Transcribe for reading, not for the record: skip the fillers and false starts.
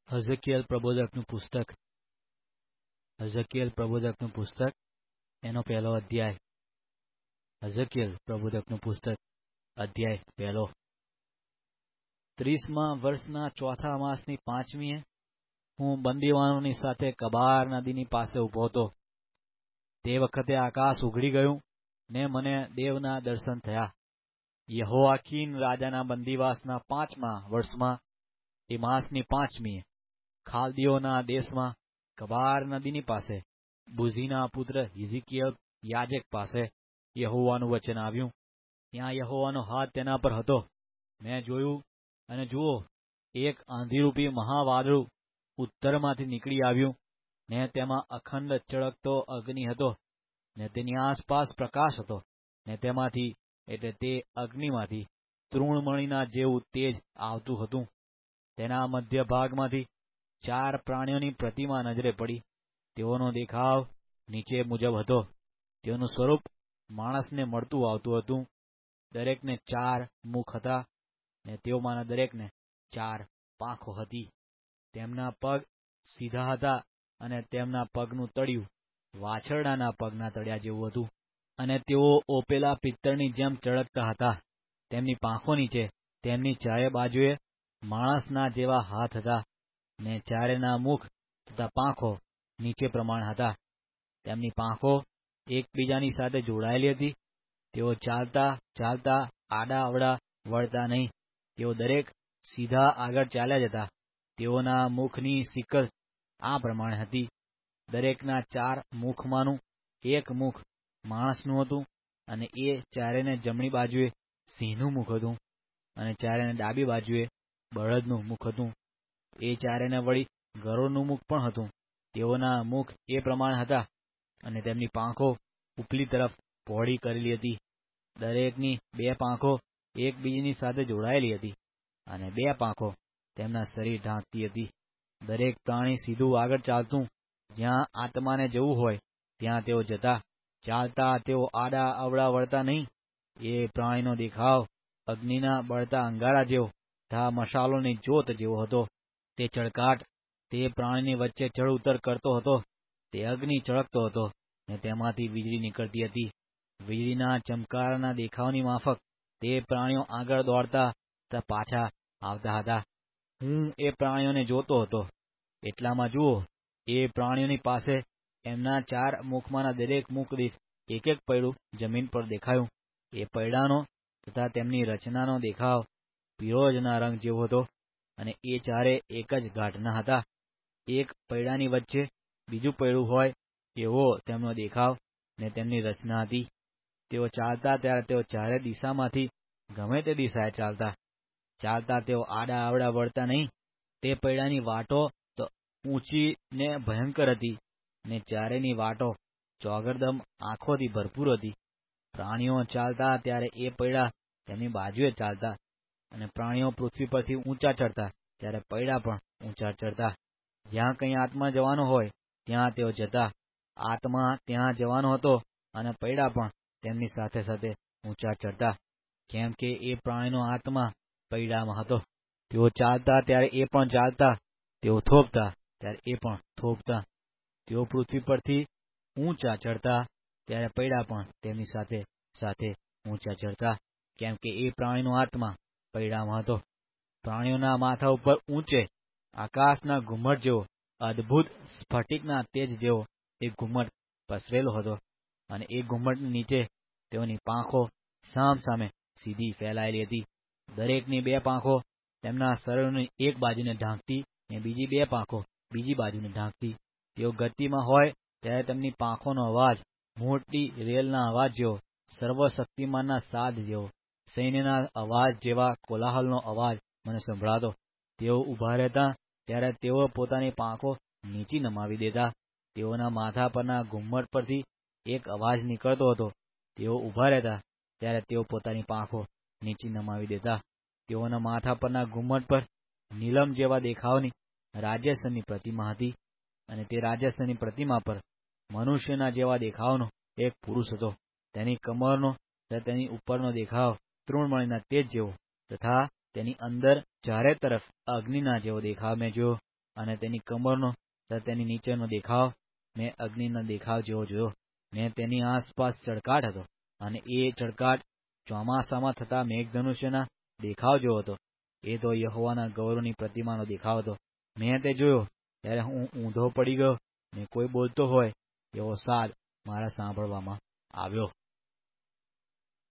હઝકીએલ પ્રબોધકનું પુસ્તક. હઝકીએલ પ્રબોધકનું પુસ્તક એનો પહેલો અધ્યાય. હઝકીએલ પ્રબોધકનું પુસ્તક અધ્યાય પહેલો. 30મા વર્ષના ચોથા માસની 5મીએ હું બંદીવાનોની સાથે કબાર નદીની પાસે ઉભો હતો. તે વખતે આકાશ ઉઘડી ગયું ને મને દેવના દર્શન થયા. યહોઆકીન રાજાના બંદીવાસના 5મા વર્ષમાં એ માસની 5મીએ ખાલદીઓના દેશમાં કબાર નદીની પાસે બુઝીના પુત્ર હિઝકીએલ યાજક પાસે યહોવાનું વચન આવ્યું. ત્યાં યહોવાનો હાથ તેના પર હતો. મેં જોયું અને જુઓ, એક આંધીરૂપી મહાવાદળું ઉત્તરમાંથી નીકળી આવ્યું ને તેમાં અખંડ ચળકતો અગ્નિ હતો ને તેની આસપાસ પ્રકાશ હતો ને તેમાંથી એટલે તે અગ્નિમાંથી તૃણમણીના જેવું તેજ આવતું હતું. તેના મધ્ય ભાગમાંથી 4 પ્રાણીઓની પ્રતિમા નજરે પડી. તેઓનો દેખાવ નીચે મુજબ હતો. તેઓનું સ્વરૂપ માણસને મળતું આવતું હતું. દરેકને 4 મુખ હતા ને તેઓમાંના દરેકને 4 પાંખો હતી. તેમના પગ સીધા હતા અને તેમના પગનું તળિયું વાછરડાના પગના તળિયા જેવું હતું અને તેઓ ઓપેલા પિત્તળની જેમ ચળકતા હતા. તેમની પાંખો નીચે તેમની ચારે બાજુએ માણસના જેવા હાથ હતા ને ચારેના મુખ તથા પાંખો નીચે પ્રમાણ હતા. તેમની પાંખો એકબીજાની સાથે જોડાયેલી હતી. તેઓ ચાલતા ચાલતા આડા અવડા વળતા નહીં. તેઓ દરેક સીધા આગળ ચાલ્યા જતા. તેઓના મુખની સિકલ આ પ્રમાણે હતી. દરેકના 4 મુખમાંનું એક મુખ માણસનું હતું અને એ ચારેને જમણી બાજુએ સિંહનું મુખ હતું અને ચારેને ડાબી બાજુએ બળદનું મુખ હતું. એ ચારેને વળી ગરોળનું મુખ પણ હતું. તેઓના મુખ એ પ્રમાણે હતા અને તેમની પાંખો ઉપલી તરફ પહોળી કરેલી હતી. દરેકની 2 પાંખો એકબીજાની સાથે જોડાયેલી હતી અને 2 પાંખો તેમના શરીર ઢાંકતી હતી. દરેક પ્રાણી સીધું આગળ ચાલતું. જ્યાં આત્માને જવું હોય ત્યાં તેઓ જતા. ચાલતા તેઓ આડા અવળા વળતા નહીં. એ પ્રાણીનો દેખાવ અગ્નિના બળતા અંગારા જેવો તથા મશાલોની જ્યોત જેવો હતો. તે ચળકાટ તે પ્રાણીની વચ્ચે ચઢ ઉતર કરતો હતો. તે અગ્નિ ચળકતો હતો ને તેમાંથી વીજળી નીકળતી હતી. વીજળીના ચમકારના દેખાવની માફક તે પ્રાણીઓ આગળ દોડતા તથા પાછા આવતા હતા. હું એ પ્રાણીઓને જોતો હતો. એટલામાં જુઓ, એ પ્રાણીઓની પાસે એમના 4 મુખમાંના દરેક મુખ દીઠ એક પૈડું જમીન પર દેખાયું. એ પૈડાનો તથા તેમની રચનાનો દેખાવ પીરોજના રંગ જેવો હતો અને એ ચારે એક જ ગાંઠના હતા. એક પૈડાની વચ્ચે બીજું પૈડું હોય એવો તેમનો દેખાવ ને તેમની રચના હતી. તેઓ ચાલતા ત્યારે તેઓ ચારે દિશામાંથી ગમે તે દિશાએ ચાલતા. ચાલતા તેઓ આડા આવડા વળતા નહીં. તે પૈડાની વાટો તો ઊંચી ને ભયંકર હતી ને ચારેની વાટો ચોગરદમ આંખોથી ભરપૂર હતી. પ્રાણીઓ ચાલતા ત્યારે એ પૈડા તેમની બાજુએ ચાલતા અને પ્રાણીઓ પૃથ્વી પરથી ઊંચા ચડતા ત્યારે પૈડા પણ ઊંચા ચડતા. જ્યાં કંઈ આત્મા જવાનો હોય ત્યાં તેઓ જતા. આત્મા ત્યાં જવાનો હતો અને પૈડા પણ તેમની સાથે સાથે ઊંચા ચડતા, કેમ કે એ પ્રાણીનો આત્મા પૈડામાં હતો. તેઓ ચાલતા ત્યારે એ પણ ચાલતા. તેઓ થોભતા ત્યારે એ પણ થોભતા. તેઓ પૃથ્વી પરથી ઊંચા ચડતા ત્યારે પૈડા પણ તેમની સાથે સાથે ઊંચા ચડતા, કેમ કે એ પ્રાણીનો આત્મા પૈડામાં હતો. પ્રાણીઓના માથા ઉપર ઊંચે આકાશના ઘુમ્મટ જેવો અદ્ભુત સ્ફટિકના તેજ જેવો એક ઘુમ્મટ પસરેલો હતો અને એ ઘુમ્મટની નીચે તેઓની પાંખો સામ સામે સીધી ફેલાયેલી હતી. દરેકની 2 પાંખો તેમના શરીરની એક બાજુને ઢાંકતી ને બીજી 2 પાંખો બીજી બાજુને ઢાંકતી. તેઓ ગતિમાં હોય ત્યારે તેમની પાંખોનો અવાજ મોટી રેલના અવાજ જેવો, સર્વશક્તિમાનના સાદ જેવો, સૈન્યના અવાજ જેવા કોલાહલનો અવાજ મને સંભળાતો. તેઓ ઊભા રહેતા ત્યારે તેઓ પોતાની પાંખો નીચી નમાવી દેતા. તેઓના માથા પરના ઘુમ્મટ પરથી એક અવાજ નીકળતો હતો. તેઓ ઊભા રહેતા ત્યારે તેઓ પોતાની પાંખો નીચી નમાવી દેતા. તેઓના માથા પરના ઘુમ્મટ પર નીલમ જેવા દેખાવની રાજ્યસની પ્રતિમા હતી અને તે રાજ્યસની પ્રતિમા પર મનુષ્યના જેવા દેખાવનો એક પુરુષ હતો. તેની કમરનો તથા તેની ઉપરનો દેખાવ તૃણમણીના તેજ જેવો તથા તેની અંદર ચારે તરફ અગ્નિના જેવો દેખાવ મેં જોયો અને તેની કમરનો તથા તેની નીચેનો દેખાવ મેં અગ્નિના દેખાવ જેવો જોયો, ને તેની આસપાસ ચળકાટ હતો, અને એ ચળકાટ ચોમાસામાં થતા મેઘધનુષ્યના દેખાવ જેવો હતો. એ તો યહોવાના ગૌરવની પ્રતિમાનો દેખાવ હતો. મેં તે જોયો ત્યારે હું ઊંધો પડી ગયો, ને કોઈ બોલતો હોય એવો સાદ મારા સાંભળવામાં આવ્યો.